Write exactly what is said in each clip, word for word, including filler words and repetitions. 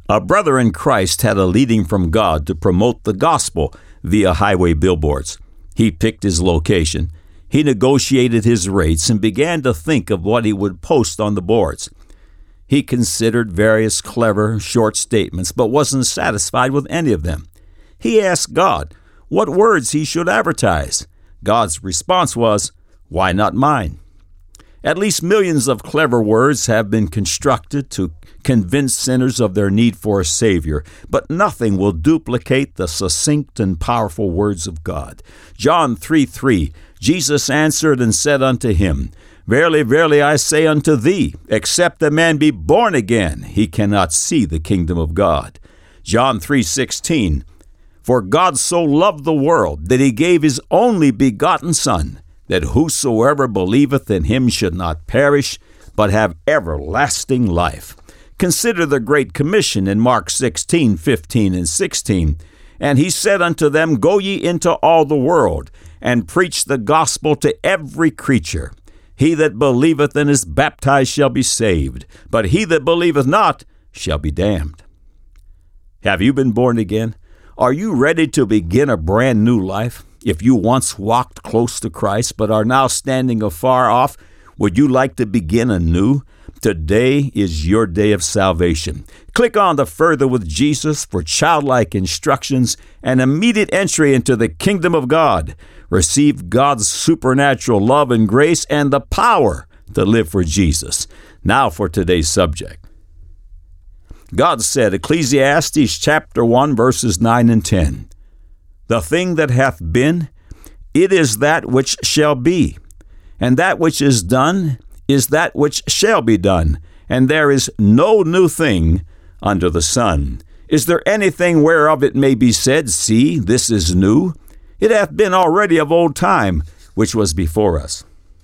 A brother in Christ had a leading from God to promote the gospel via highway billboards. He picked his location. He negotiated his rates and began to think of what he would post on the boards. He considered various clever, short statements, but wasn't satisfied with any of them. He asked God what words he should advertise. God's response was, "Why not mine?" At least millions of clever words have been constructed to convince sinners of their need for a Savior, but nothing will duplicate the succinct and powerful words of God. John three three, Jesus answered and said unto him, Verily, verily, I say unto thee, except a man be born again, he cannot see the kingdom of God. John three sixteen, For God so loved the world that he gave his only begotten Son, that whosoever believeth in him should not perish, but have everlasting life. Consider the Great Commission in Mark sixteen fifteen and sixteen. And he said unto them, Go ye into all the world, and preach the gospel to every creature. He that believeth and is baptized shall be saved, but he that believeth not shall be damned. Have you been born again? Are you ready to begin a brand new life? If you once walked close to Christ but are now standing afar off, would you like to begin anew? Today is your day of salvation. Click on the Further with Jesus for childlike instructions and immediate entry into the kingdom of God. Receive God's supernatural love and grace and the power to live for Jesus. Now for today's subject. God said, Ecclesiastes chapter one, verses nine and ten, The thing that hath been, it is that which shall be, and that which is done is that which shall be done, and there is no new thing under the sun. Is there anything whereof it may be said, See, this is new? It hath been already of old time, which was before us.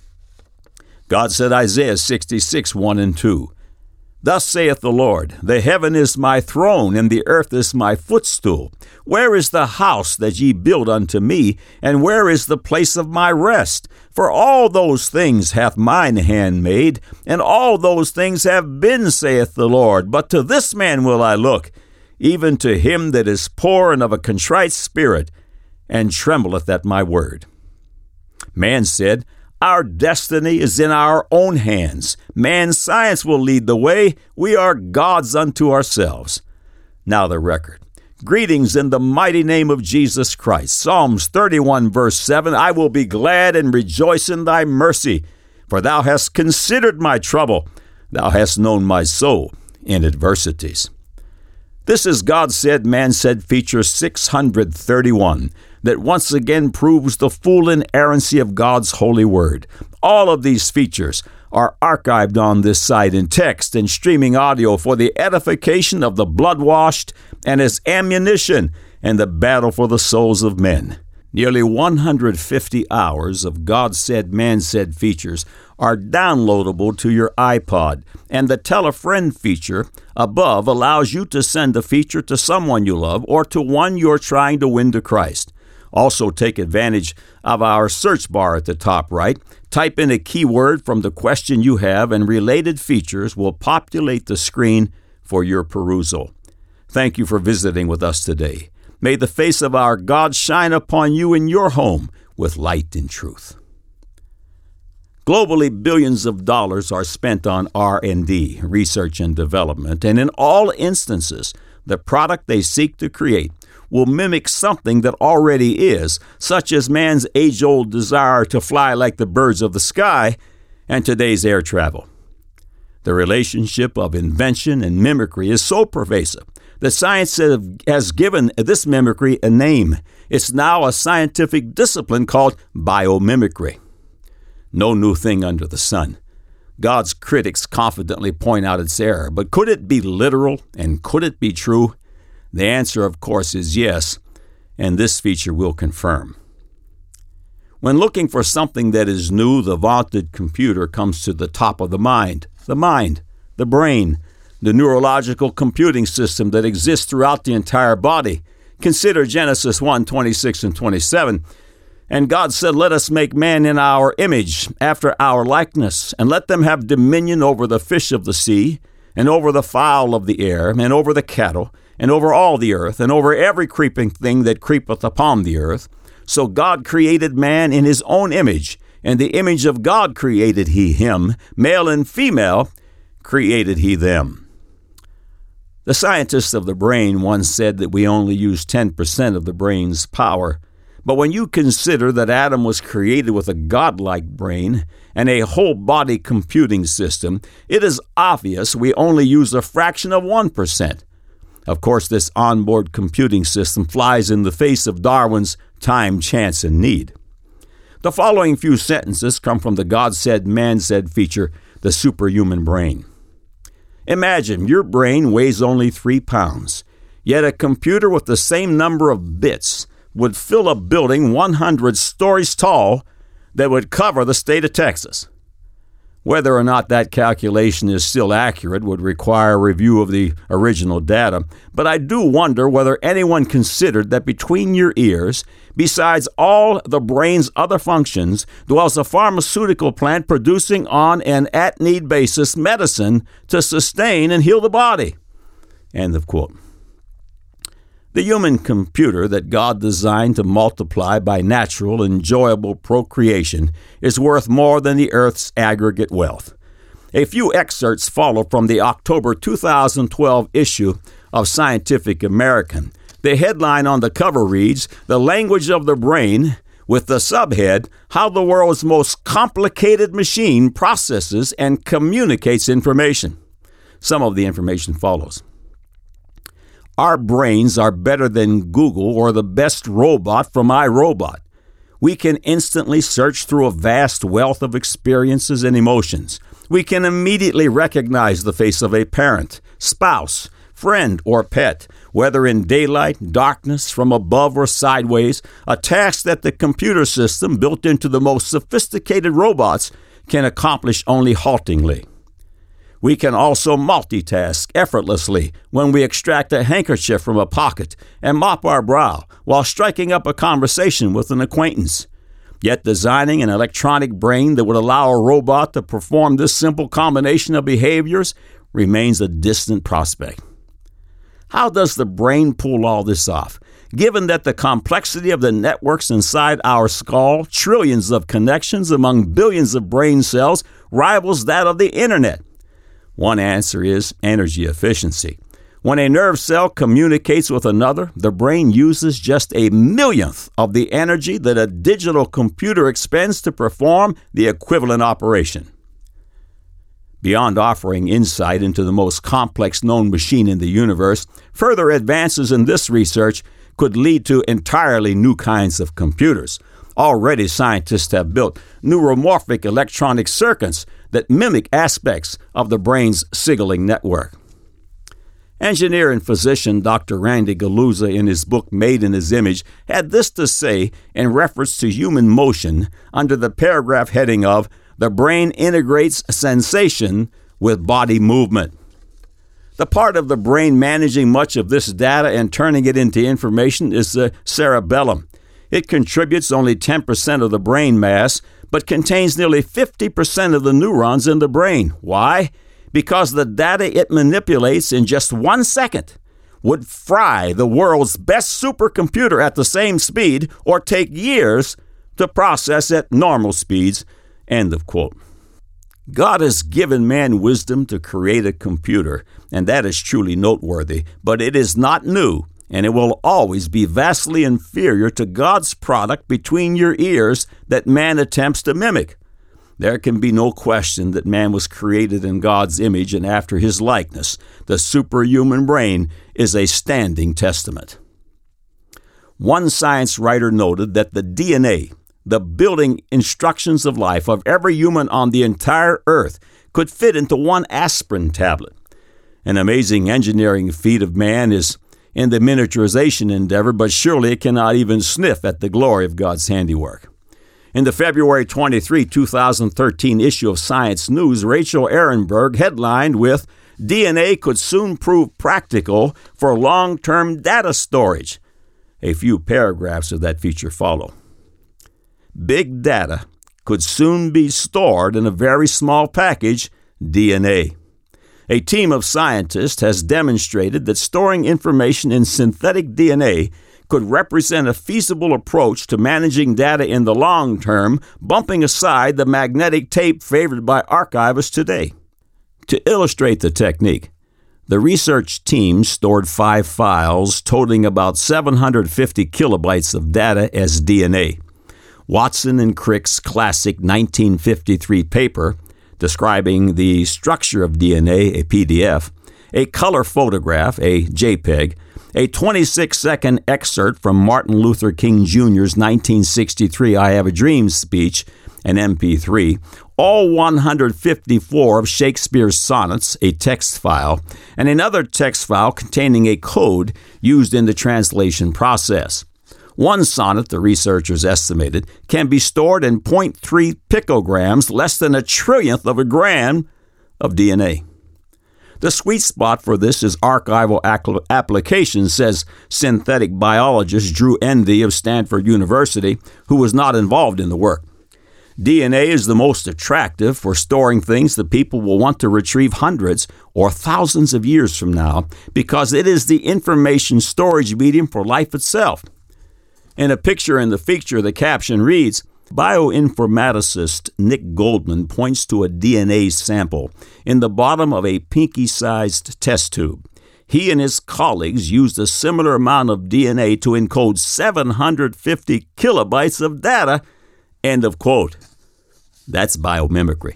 God said, Isaiah sixty-six, one and two, Thus saith the Lord, The heaven is my throne, and the earth is my footstool. Where is the house that ye build unto me, and where is the place of my rest? For all those things hath mine hand made, and all those things have been, saith the Lord. But to this man will I look, even to him that is poor and of a contrite spirit, and trembleth at my word. Man said, Our destiny is in our own hands. Man's science will lead the way. We are gods unto ourselves. Now the record. Greetings in the mighty name of Jesus Christ. Psalms thirty-one, verse seven, I will be glad and rejoice in thy mercy, for thou hast considered my trouble. Thou hast known my soul in adversities. This is God Said, Man Said feature six hundred thirty-one that once again proves the full inerrancy of God's holy word. All of these features are archived on this site in text and streaming audio for the edification of the blood-washed and as ammunition in the battle for the souls of men. Nearly one hundred fifty hours of God Said, Man Said features are downloadable to your iPod, and the Tell a Friend feature above allows you to send a feature to someone you love or to one you're trying to win to Christ. Also, take advantage of our search bar at the top right. Type in a keyword from the question you have, and related features will populate the screen for your perusal. Thank you for visiting with us today. May the face of our God shine upon you in your home with light and truth. Globally, billions of dollars are spent on R and D, research and development, and in all instances, the product they seek to create will mimic something that already is, such as man's age-old desire to fly like the birds of the sky and today's air travel. The relationship of invention and mimicry is so pervasive that science has given this mimicry a name. It's now a scientific discipline called biomimicry. No new thing under the sun. God's critics confidently point out its error, but could it be literal and could it be true? The answer, of course, is yes, and this feature will confirm. When looking for something that is new, the vaunted computer comes to the top of the mind. The mind, the brain, the neurological computing system that exists throughout the entire body. Consider Genesis one, twenty-six and twenty-seven. And God said, Let us make man in our image, after our likeness, and let them have dominion over the fish of the sea, and over the fowl of the air, and over the cattle, and over all the earth, and over every creeping thing that creepeth upon the earth. So God created man in his own image. In the image of God created he him. Male and female created he them. The scientists of the brain once said that we only use ten percent of the brain's power. But when you consider that Adam was created with a godlike brain and a whole-body computing system, it is obvious we only use a fraction of one percent. Of course, this onboard computing system flies in the face of Darwin's time, chance, and need. The following few sentences come from the God Said, Man Said feature, The Superhuman Brain. Imagine your brain weighs only three pounds, yet a computer with the same number of bits would fill a building one hundred stories tall that would cover the state of Texas. Whether or not that calculation is still accurate would require a review of the original data, but I do wonder whether anyone considered that between your ears, besides all the brain's other functions, dwells a pharmaceutical plant producing on an at-need basis medicine to sustain and heal the body. End of quote. The human computer that God designed to multiply by natural, enjoyable procreation is worth more than the earth's aggregate wealth. A few excerpts follow from the October two thousand twelve issue of Scientific American. The headline on the cover reads, "The Language of the Brain," with the subhead, "How the World's Most Complicated Machine Processes and Communicates Information." Some of the information follows. Our brains are better than Google or the best robot from iRobot. We can instantly search through a vast wealth of experiences and emotions. We can immediately recognize the face of a parent, spouse, friend, or pet, whether in daylight, darkness, from above or sideways, a task that the computer system built into the most sophisticated robots can accomplish only haltingly. We can also multitask effortlessly when we extract a handkerchief from a pocket and mop our brow while striking up a conversation with an acquaintance. Yet designing an electronic brain that would allow a robot to perform this simple combination of behaviors remains a distant prospect. How does the brain pull all this off? Given that the complexity of the networks inside our skull, trillions of connections among billions of brain cells, rivals that of the internet. One answer is energy efficiency. When a nerve cell communicates with another, the brain uses just a millionth of the energy that a digital computer expends to perform the equivalent operation. Beyond offering insight into the most complex known machine in the universe, further advances in this research could lead to entirely new kinds of computers. Already, scientists have built neuromorphic electronic circuits that mimic aspects of the brain's signaling network. Engineer and physician Doctor Randy Galuza, in his book Made in His Image, had this to say in reference to human motion under the paragraph heading of "The Brain Integrates Sensation with Body Movement." The part of the brain managing much of this data and turning it into information is the cerebellum. It contributes only ten percent of the brain mass, but contains nearly fifty percent of the neurons in the brain. Why? Because the data it manipulates in just one second would fry the world's best supercomputer at the same speed or take years to process at normal speeds. End of quote. God has given man wisdom to create a computer, and that is truly noteworthy, but it is not new, and it will always be vastly inferior to God's product between your ears that man attempts to mimic. There can be no question that man was created in God's image and after his likeness. The superhuman brain is a standing testament. One science writer noted that the D N A, the building instructions of life of every human on the entire earth, could fit into one aspirin tablet. An amazing engineering feat of man is in the miniaturization endeavor, but surely it cannot even sniff at the glory of God's handiwork. In the February twenty-third, two thousand thirteen issue of Science News, Rachel Ehrenberg headlined with, "D N A could soon prove practical for long-term data storage." A few paragraphs of that feature follow. Big data could soon be stored in a very small package, D N A. A team of scientists has demonstrated that storing information in synthetic D N A could represent a feasible approach to managing data in the long term, bumping aside the magnetic tape favored by archivists today. To illustrate the technique, the research team stored five files totaling about seven hundred fifty kilobytes of data as D N A. Watson and Crick's classic nineteen fifty-three paper describing the structure of D N A, a P D F, a color photograph, a JPEG, a twenty-six second excerpt from Martin Luther King Junior's nineteen sixty-three I Have a Dream speech, an M P three, all one hundred fifty-four of Shakespeare's sonnets, a text file, and another text file containing a code used in the translation process. One sonnet, the researchers estimated, can be stored in zero point three picograms, less than a trillionth of a gram of D N A. The sweet spot for this is archival application, says synthetic biologist Drew Endy of Stanford University, who was not involved in the work. D N A is the most attractive for storing things that people will want to retrieve hundreds or thousands of years from now because it is the information storage medium for life itself. In a picture in the feature, the caption reads, bioinformaticist Nick Goldman points to a D N A sample in the bottom of a pinky-sized test tube. He and his colleagues used a similar amount of D N A to encode seven hundred fifty kilobytes of data. End of quote. That's biomimicry.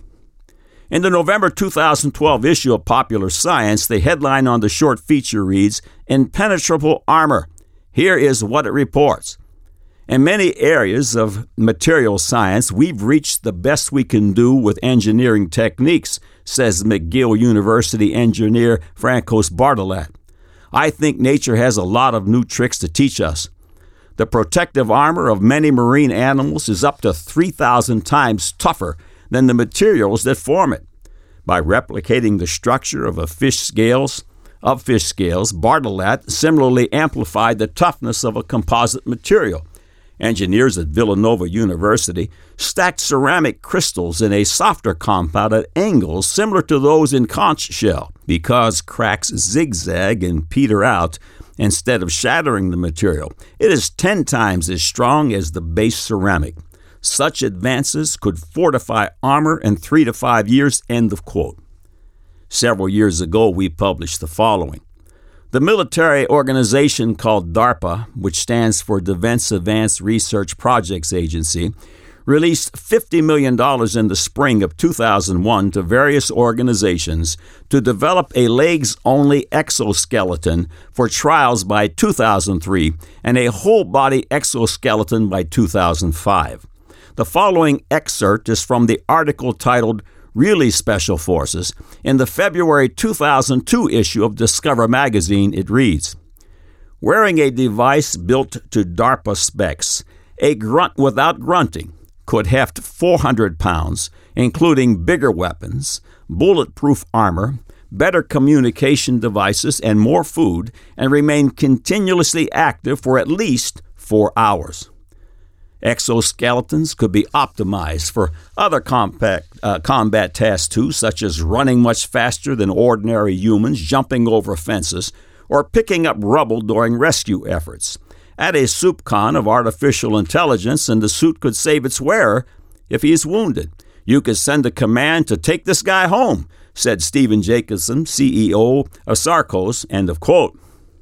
In the November two thousand twelve issue of Popular Science, the headline on the short feature reads, Impenetrable Armor. Here is what it reports. In many areas of material science, we've reached the best we can do with engineering techniques, says McGill University engineer Francos Bartolat. I think nature has a lot of new tricks to teach us. The protective armor of many marine animals is up to three thousand times tougher than the materials that form it. By replicating the structure of a fish scales, of fish scales, Bartolat similarly amplified the toughness of a composite material. Engineers at Villanova University stacked ceramic crystals in a softer compound at angles similar to those in conch shell. Because cracks zigzag and peter out instead of shattering the material, it is ten times as strong as the base ceramic. Such advances could fortify armor in three to five years, end of quote. Several years ago, we published the following. The military organization called DARPA, which stands for Defense Advanced Research Projects Agency, released fifty million dollars in the spring of two thousand one to various organizations to develop a legs-only exoskeleton for trials by two thousand three and a whole-body exoskeleton by two thousand five. The following excerpt is from the article titled Really Special Forces. In the February two thousand two issue of Discover magazine, it reads, wearing a device built to DARPA specs, a grunt without grunting could heft four hundred pounds, including bigger weapons, bulletproof armor, better communication devices, and more food, and remain continuously active for at least four hours. Exoskeletons could be optimized for other compact, uh, combat tasks too, such as running much faster than ordinary humans, jumping over fences, or picking up rubble during rescue efforts. Add a soupcon of artificial intelligence and the suit could save its wearer if he is wounded. You could send a command to take this guy home, said Stephen Jacobson, C E O of Sarcos, end of quote.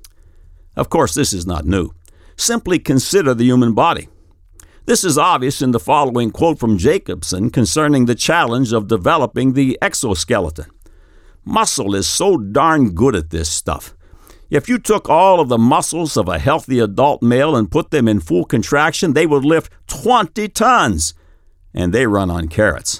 Of course, this is not new. Simply consider the human body. This is obvious in the following quote from Jacobson concerning the challenge of developing the exoskeleton. Muscle is so darn good at this stuff. If you took all of the muscles of a healthy adult male and put them in full contraction, they would lift twenty tons, and they run on carrots.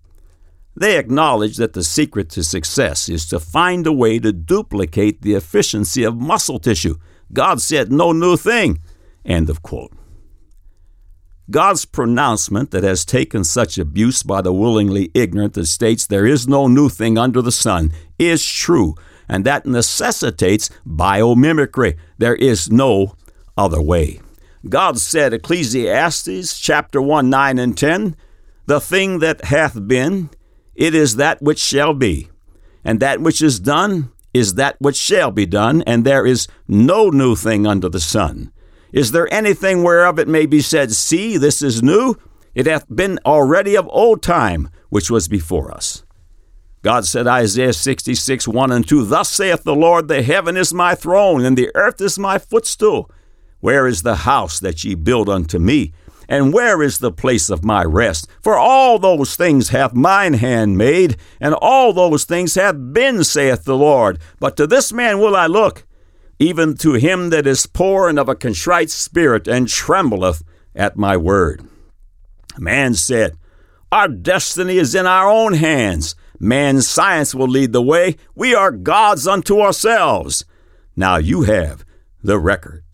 They acknowledge that the secret to success is to find a way to duplicate the efficiency of muscle tissue. God said no new thing, end of quote. God's pronouncement that has taken such abuse by the willingly ignorant that states there is no new thing under the sun is true, and that necessitates biomimicry. There is no other way. God said, Ecclesiastes chapter one, nine and ten, the thing that hath been, it is that which shall be. and that which is done is that which shall be done, and there is no new thing under the sun. Is there anything whereof it may be said, See, this is new? It hath been already of old time, which was before us. God said, Isaiah sixty-six, one and two, Thus saith the Lord, the heaven is my throne, and the earth is my footstool. Where is the house that ye build unto me? And where is the place of my rest? For all those things hath mine hand made, and all those things hath been, saith the Lord. But to this man will I look, even to him that is poor and of a contrite spirit, and trembleth at my word. Man said, Our destiny is in our own hands. Man's science will lead the way. We are gods unto ourselves. Now you have the record.